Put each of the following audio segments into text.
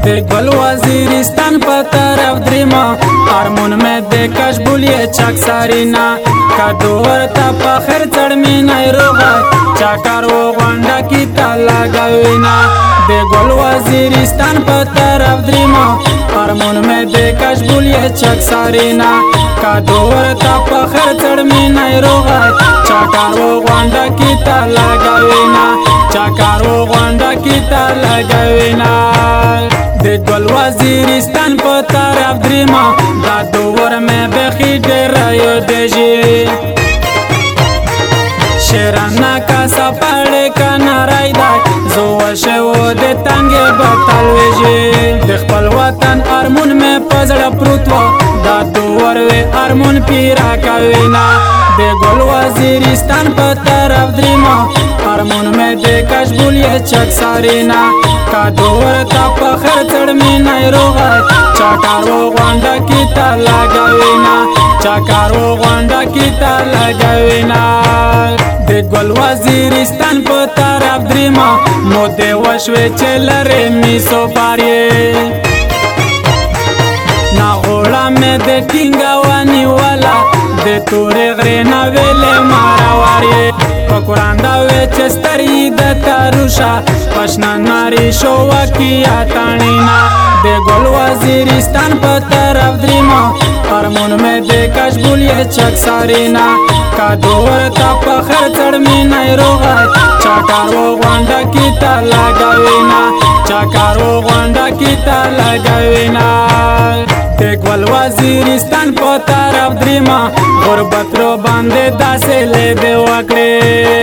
گل وزیرستان په طرف دریما هارمون مې د کش بولیه چاک سارینا کدو ورته په خیر چړمینه روغه چاکار و غونډه کی تالا گوینا د گل وزیرستان په طرف دریما هارمون مې د کش بولیه چاک سارینا کدو ورته په خیر چړمینه روغه چاکار و غونډه کی تالا گوینا چاکار و غونډه کی تالا گوینا د گل وزیرستان په طرف دریما دا دوور مې بخي ډېر یو دیږي شیرانا کا سپاړې کنا رایدا زو شو د تنګ بتل وږي د خپل وطن ارمون مې پزړه پروت و دا دوور وې ارمون پیرا کوینا د گل وزیرستان په طرف دریما ارمون مې د کش بولیه چک سارینا کا دور تا په خیر چړمینه روغه چاکارو غونډه کی تالا گوینا چاکارو غونډه کی تالا گوینا د گل وزیرستان په طرف دریما مو د وشوي چلره می سو پاره نا غوړه مې د ټینګوانی والا د تورې غرې نه ویلې ماراواري پکوران دا وې چستری د تاروشا پښنا ناری شو وکیا تانینا د گل وزیرستان په طرف دریما هارمون مې د کش بولیه چک سارینا کا دور تا په خیر چړمینه روغه چاکارو غونډه کی تالا گوینا چاکارو غونډه کی تالا گوینا د گل وزیرستان په طرف دریما غربت رو باندې داسې لیدې وکړې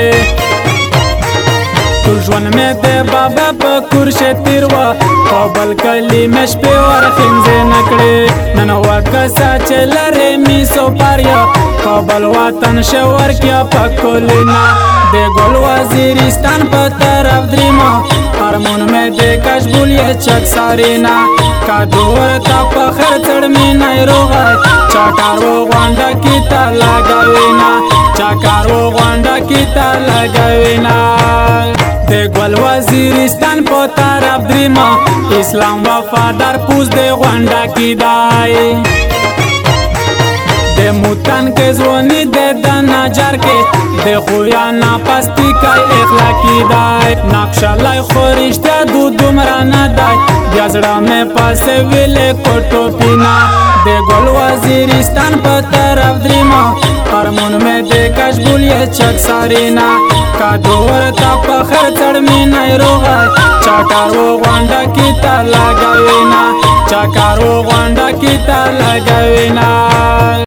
ټول ژوند مې د بابا په کورشه تیر و په بل کلي مې شپې ورخینځې نه کړې نن وکسه چې لرې مې سوپاریا په بل وطن شور کیا په کلینا د گل وزیرستان په طرف دریما هارمون مې د کش بولیه چک سارینا کا دور تا په خیر چړمینه روغه چاکارو غونډه کی تالا گوینا چاکارو غونډه کی تالا گوینا د گل وزیرستان په طرف دریما اسلام وفادار پوز د غونډه کی دای د موتن کې ځونی د دنا جار کې د خویا نه پستی کای اخلاقی دای نقشه لای خورشته دو دومره نه دای بیازړه مې پاسه ویلې کوټو پینا د گل وزیرستان په طرف دریما هارمون مې د کش بولیه چک سارینا کا دور تا په خیر چړمینه روغه چاکارو غونډه کی تالا گوینا چاکارو غونډه کی تالا گوینا